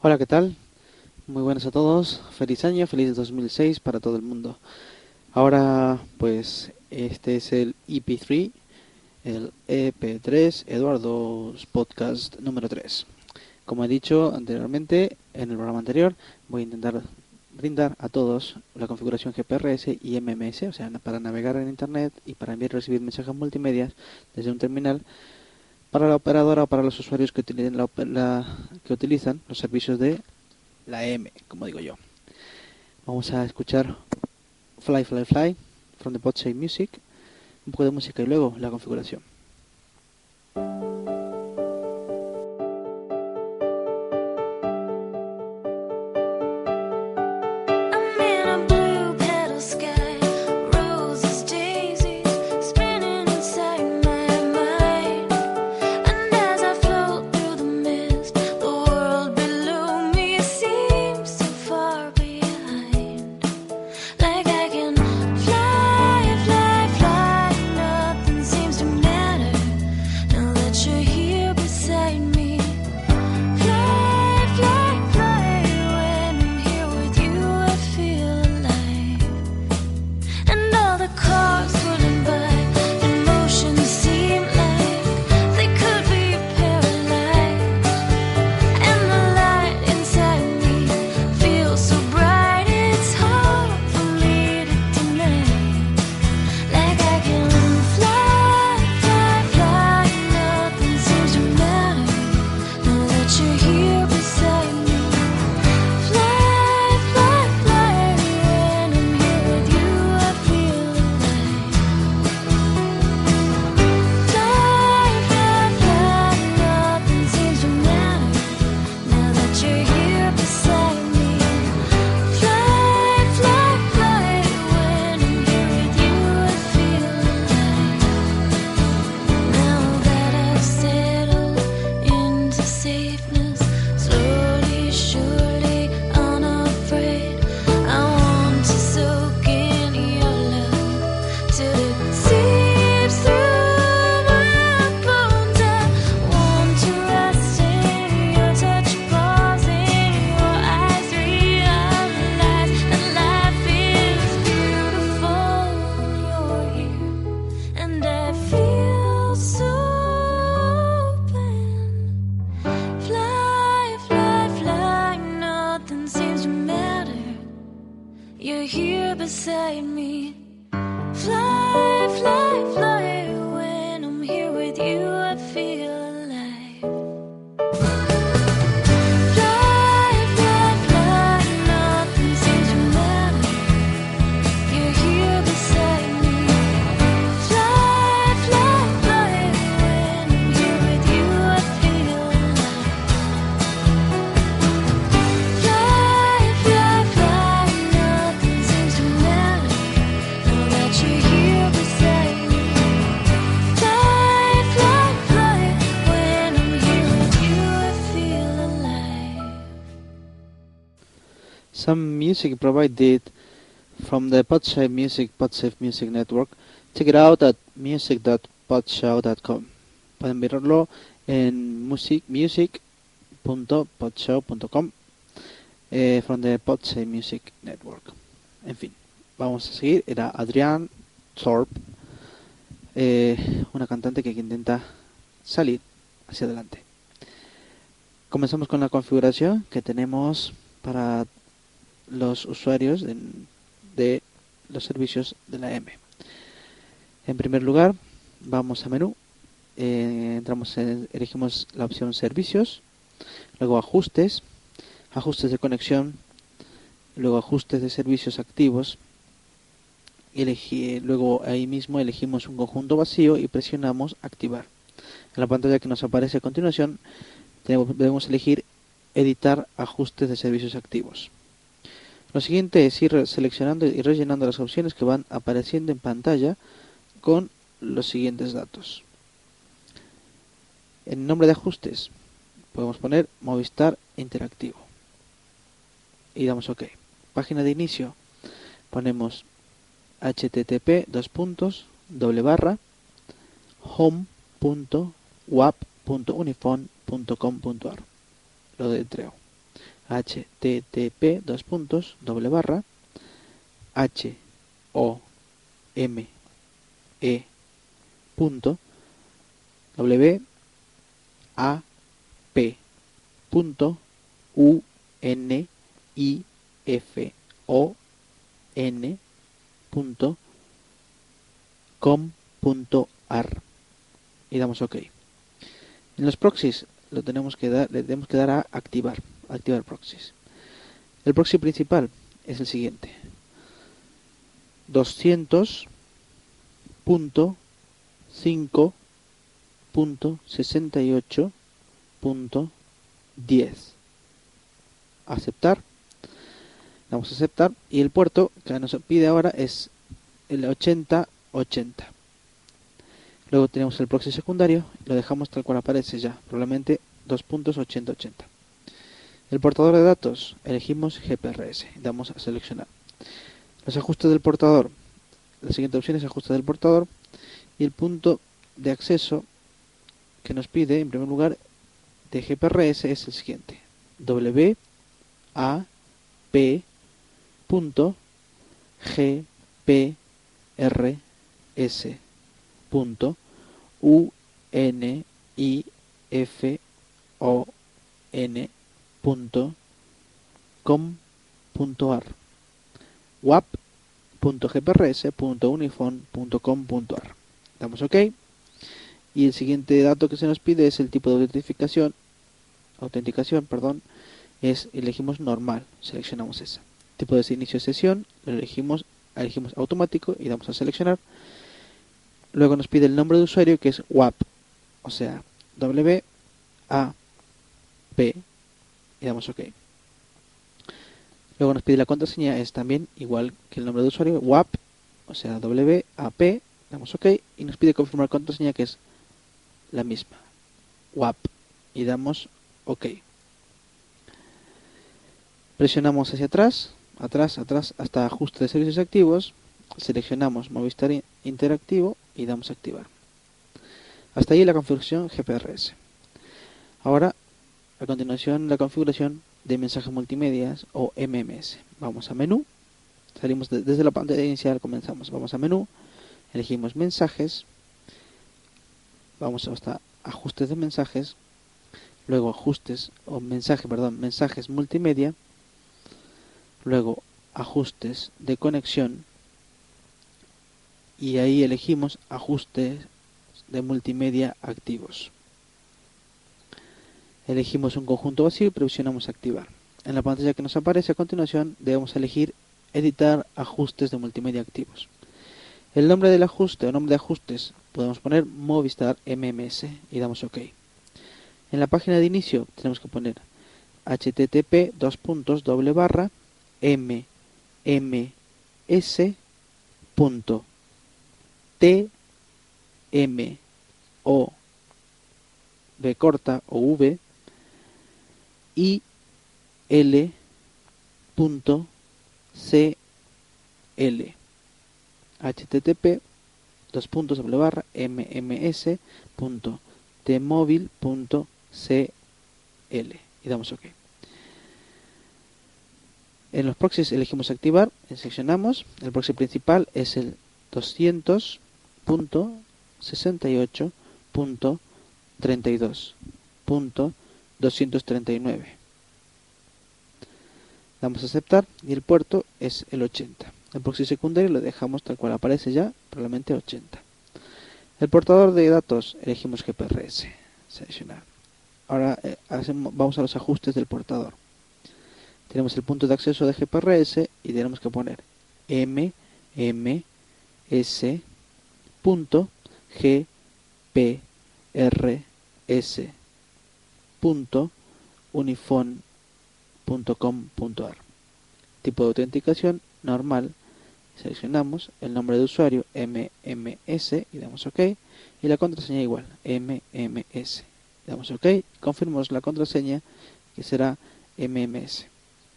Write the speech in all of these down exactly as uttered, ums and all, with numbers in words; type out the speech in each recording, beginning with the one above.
Hola, ¿qué tal? Muy buenas a todos. Feliz año, feliz dos mil seis para todo el mundo. Ahora, pues, este es el E P tres, el E P tres, Eduardo's Podcast número tres. Como he dicho anteriormente, en el programa anterior, voy a intentar brindar a todos la configuración G P R S y M M S, o sea, para navegar en Internet y para enviar y recibir mensajes multimedia desde un terminal para la operadora o para los usuarios que utilicen, la, la, que utilizan los servicios de la M, como digo yo. Vamos a escuchar Fly, Fly, Fly from the Podshape Music, un poco de música y luego la configuración. Some music provided from the Podshape Music Podshape Music Network. Check it out at music dot podshow dot com. Pueden verlo en music music punto podshow punto com eh, from the Podshape Music Network. En fin, vamos a seguir. Era Adrienne Thorpe, eh, una cantante que intenta salir hacia adelante. Comenzamos con la configuración que tenemos para los usuarios de, de los servicios de la M. En primer lugar, vamos a menú, eh, entramos en, elegimos la opción servicios, luego ajustes, ajustes de conexión, luego ajustes de servicios activos, y elegí, luego ahí mismo elegimos un conjunto vacío y presionamos activar. En la pantalla que nos aparece a continuación tenemos, debemos elegir editar ajustes de servicios activos. Lo siguiente es ir seleccionando y rellenando las opciones que van apareciendo en pantalla con los siguientes datos. En nombre de ajustes podemos poner Movistar Interactivo y damos OK. Página de inicio ponemos http dos puntos doble barra home punto wap punto unifone punto com punto ar. Lo deletreo http dos puntos doble barra h o m e punto w a p punto u n i f o n punto com punto ar y damos OK. En los proxies lo tenemos que dar, le tenemos que dar a activar, activar proxies. El proxy principal es el siguiente: doscientos punto cinco punto sesenta y ocho punto diez. Aceptar. Vamos a aceptar y el puerto que nos pide ahora es el ochenta ochenta. Luego tenemos el proxy secundario, lo dejamos tal cual aparece ya, probablemente dos puntos ochenta ochenta. El portador de datos, elegimos G P R S, damos a seleccionar. Los ajustes del portador, la siguiente opción es ajuste del portador y el punto de acceso que nos pide en primer lugar de G P R S es el siguiente: w a p punto g p r s punto u n i f o n punto com punto ar wap punto g p r s punto unifon punto com punto ar. Damos OK y el siguiente dato que se nos pide es el tipo de autentificación autenticación perdón es elegimos normal, seleccionamos esa. Tipo de inicio de sesión lo elegimos elegimos automático y damos a seleccionar. Luego nos pide el nombre de usuario que es W A P, o sea, W A P y damos OK. Luego nos pide la contraseña, es también igual que el nombre de usuario, W A P, o sea, W A P, damos OK y nos pide confirmar contraseña que es la misma, W A P, y damos OK. Presionamos hacia atrás, atrás, atrás, hasta ajuste de servicios activos, seleccionamos Movistar Interactivo y damos a activar. Hasta ahí la configuración G P R S. Ahora, a continuación, la configuración de mensajes multimedia o M M S. Vamos a menú, salimos de, desde la pantalla inicial, comenzamos. Vamos a menú, elegimos mensajes, vamos hasta ajustes de mensajes, luego ajustes o mensaje, perdón, mensajes multimedia, luego ajustes de conexión y ahí elegimos ajustes de multimedia activos. Elegimos un conjunto vacío y presionamos activar. En la pantalla que nos aparece a continuación debemos elegir editar ajustes de multimedia activos. El nombre del ajuste o nombre de ajustes podemos poner Movistar M M S y damos OK. En la página de inicio tenemos que poner http dos puntos doble barra m m s punto t m o v corta o v i l punto c l http dos puntos doble barra mms punto tmóvil punto cl y damos OK. En los proxies elegimos activar, seleccionamos, el proxy principal es el doscientos punto sesenta y ocho punto treinta y dos punto doscientos treinta y nueve. Damos a aceptar y el puerto es el ochenta. El proxy secundario lo dejamos tal cual aparece ya, probablemente ochenta. El portador de datos elegimos G P R S, seleccionar. Ahora eh, hacemos, vamos a los ajustes del portador. Tenemos el punto de acceso de G P R S y tenemos que poner M M S punto G P R S punto unifon punto com punto ar. Tipo de autenticación normal, seleccionamos el nombre de usuario M M S y damos OK y la contraseña igual M M S, damos OK, confirmamos la contraseña que será M M S.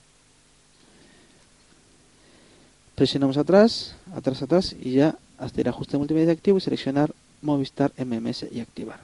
Presionamos atrás, atrás, atrás y ya hasta ir a ajuste de multimedia activo y seleccionar Movistar M M S y activar.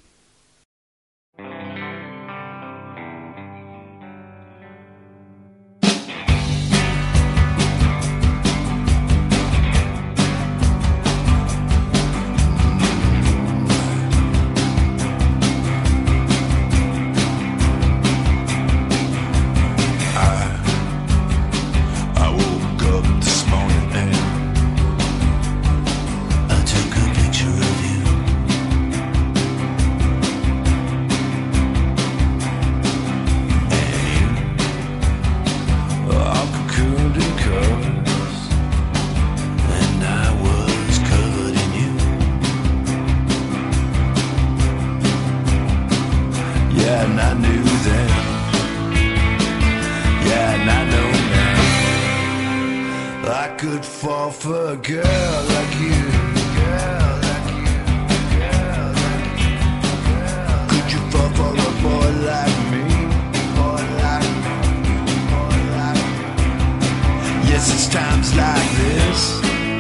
fall for a girl like you? Girl like you, girl like you, girl. Could you fall for a boy like me? Boy like me, boy like me. Yes, it's times like this.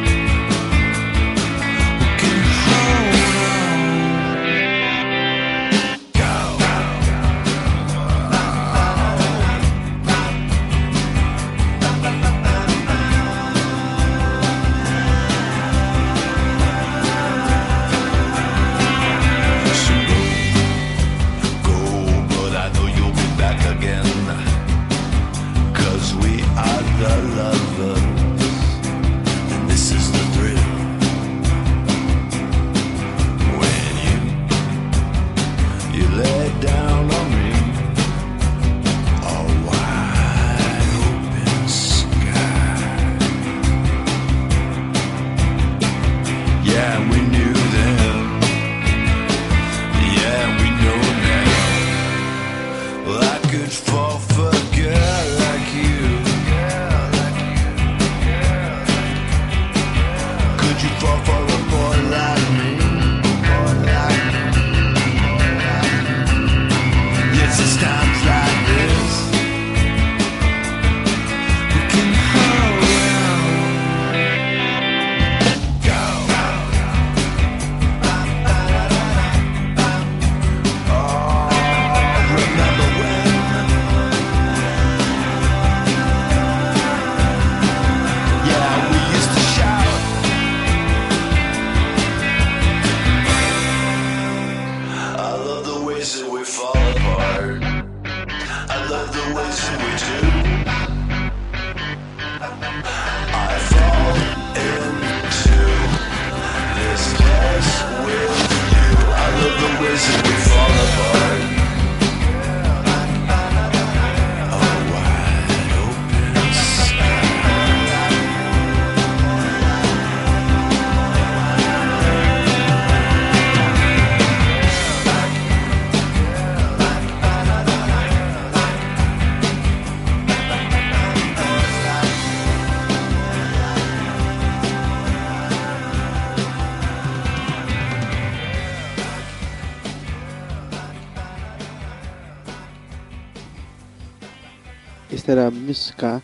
Esta era música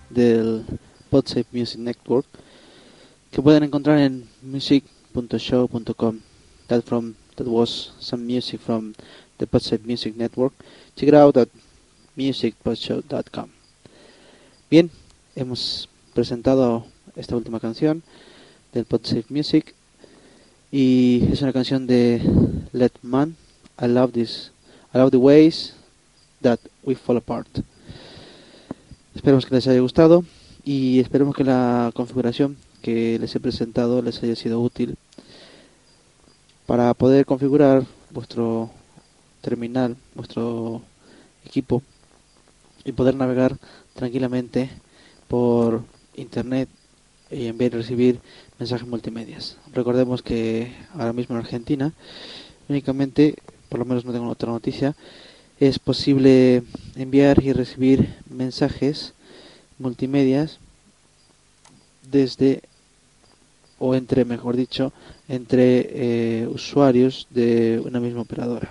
del Podsafe Music Network que pueden encontrar en music punto show punto com. That from that was some music from the Podsafe Music Network. Check it out at music dot show dot com. Bien, hemos presentado esta última canción del Podsafe Music y es una canción de Let Man. I love this. I love the ways that we fall apart. Esperemos que les haya gustado y esperemos que la configuración que les he presentado les haya sido útil para poder configurar vuestro terminal, vuestro equipo y poder navegar tranquilamente por internet y enviar y recibir mensajes multimedias. Recordemos que ahora mismo en Argentina únicamente, por lo menos no tengo otra noticia, es posible enviar y recibir mensajes multimedias desde o entre, mejor dicho, entre eh, usuarios de una misma operadora.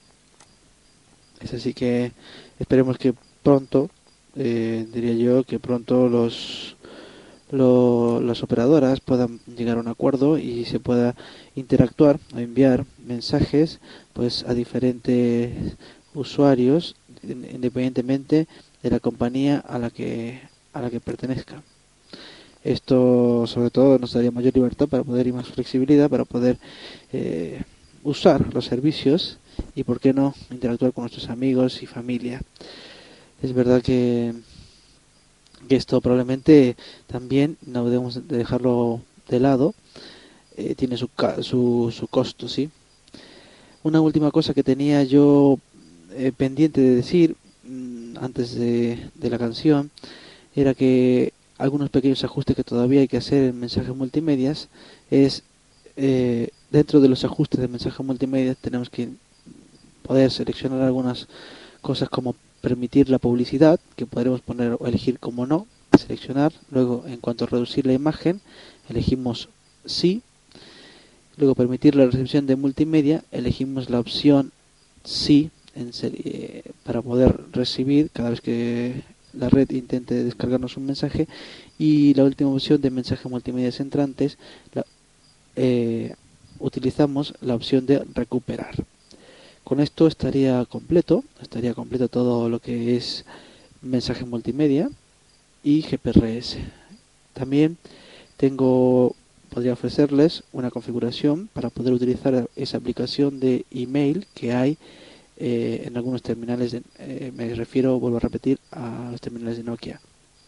Es así que esperemos que pronto, eh, diría yo, que pronto los lo, las operadoras puedan llegar a un acuerdo y se pueda interactuar o enviar mensajes pues a diferentes usuarios independientemente de la compañía a la que a la que pertenezca. Esto sobre todo nos daría mayor libertad para poder y más flexibilidad para poder eh, usar los servicios y por qué no interactuar con nuestros amigos y familia. Es verdad que, que esto probablemente también no debemos dejarlo de lado, eh, tiene su, su, su costo, ¿sí? Una última cosa que tenía yo eh, pendiente de decir mmm, antes de, de la canción era que algunos pequeños ajustes que todavía hay que hacer en mensajes multimedias es eh, dentro de los ajustes de mensajes multimedia tenemos que poder seleccionar algunas cosas como permitir la publicidad, que podremos poner o elegir como no, seleccionar. Luego, en cuanto a reducir la imagen, elegimos sí. Luego, permitir la recepción de multimedia, elegimos la opción sí en serie, para poder recibir cada vez que la red intente descargarnos un mensaje. Y la última opción de mensaje multimedia entrantes, la, eh, utilizamos la opción de recuperar. Con esto estaría completo, estaría completo todo lo que es mensaje multimedia y G P R S. También tengo, podría ofrecerles una configuración para poder utilizar esa aplicación de email que hay eh, en algunos terminales, de, eh, me refiero, vuelvo a repetir, a los terminales de Nokia.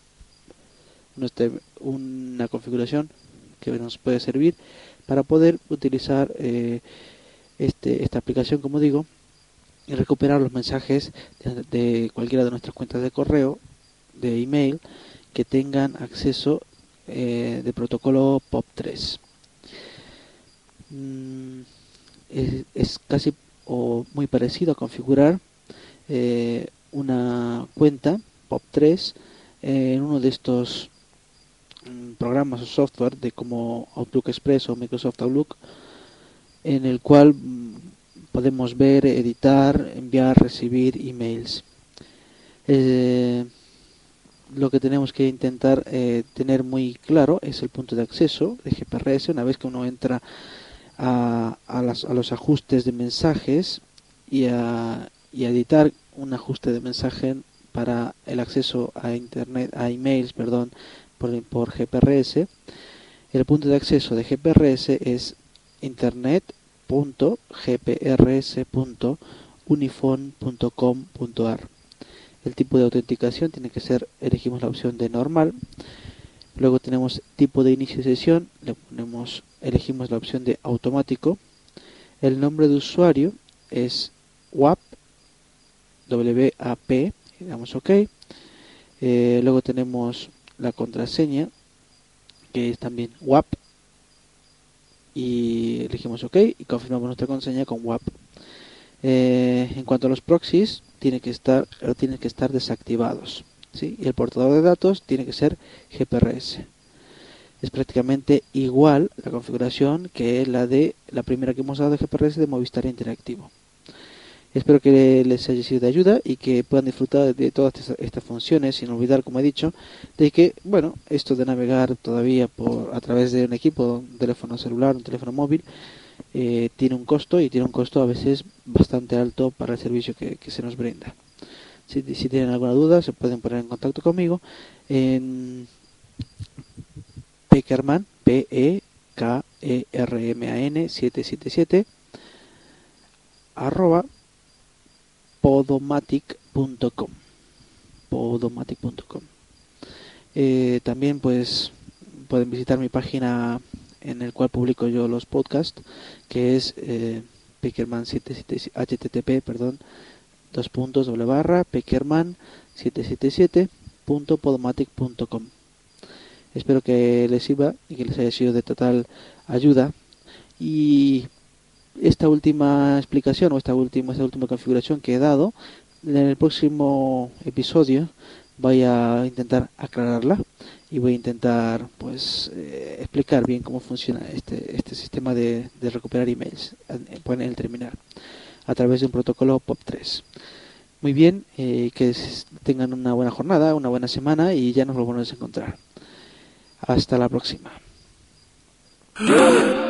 Una configuración que nos puede servir para poder utilizar eh, este, esta aplicación, como digo, y recuperar los mensajes de, de cualquiera de nuestras cuentas de correo, de email, que tengan acceso eh, de protocolo P O P tres. Mm, es, es casi o muy parecido a configurar eh, una cuenta P O P tres eh, en uno de estos mm, programas o software de como Outlook Express o Microsoft Outlook, en el cual mm, podemos ver, editar, enviar, recibir emails. Eh, lo que tenemos que intentar eh, tener muy claro es el punto de acceso de G P R S. Una vez que uno entra a, a, las, a los ajustes de mensajes y a, y a editar un ajuste de mensaje para el acceso a internet, a emails, perdón, por, por G P R S, el punto de acceso de G P R S es internet punto g p r s punto unifon punto com punto a r. El tipo de autenticación tiene que ser, elegimos la opción de normal. Luego tenemos tipo de inicio de sesión, le ponemos, elegimos la opción de automático. El nombre de usuario es W A P, W A P, y damos OK. Eh, luego tenemos la contraseña, que es también W A P, y elegimos OK y confirmamos nuestra contraseña con W A P. Eh, en cuanto a los proxies, tiene que estar, tienen que estar desactivados, ¿sí? Y el portador de datos tiene que ser G P R S. Es prácticamente igual la configuración que la de la primera que hemos dado de G P R S de Movistar Interactivo. Espero que les haya sido de ayuda y que puedan disfrutar de todas estas funciones, sin olvidar, como he dicho, de que, bueno, esto de navegar todavía por a través de un equipo, un teléfono celular, un teléfono móvil, eh, tiene un costo y tiene un costo a veces bastante alto para el servicio que, que se nos brinda. Si, si tienen alguna duda, se pueden poner en contacto conmigo en Peckerman, P E K E R M A N siete siete siete arroba podomatic punto com podomatic punto com. Eh, también pues pueden visitar mi página en el cual publico yo los podcasts, que es eh, Peckerman siete siete siete H T T P, perdón, dos puntos doble barra Peckerman siete siete siete punto podomatic punto com. Espero que les sirva y que les haya sido de total ayuda. Y esta última explicación o esta última esta última configuración que he dado, en el próximo episodio voy a intentar aclararla y voy a intentar pues eh, explicar bien cómo funciona este este sistema de, de recuperar emails en el terminal a través de un protocolo P O P tres. Muy bien, eh, que tengan una buena jornada, una buena semana y ya nos volvemos a encontrar. Hasta la próxima.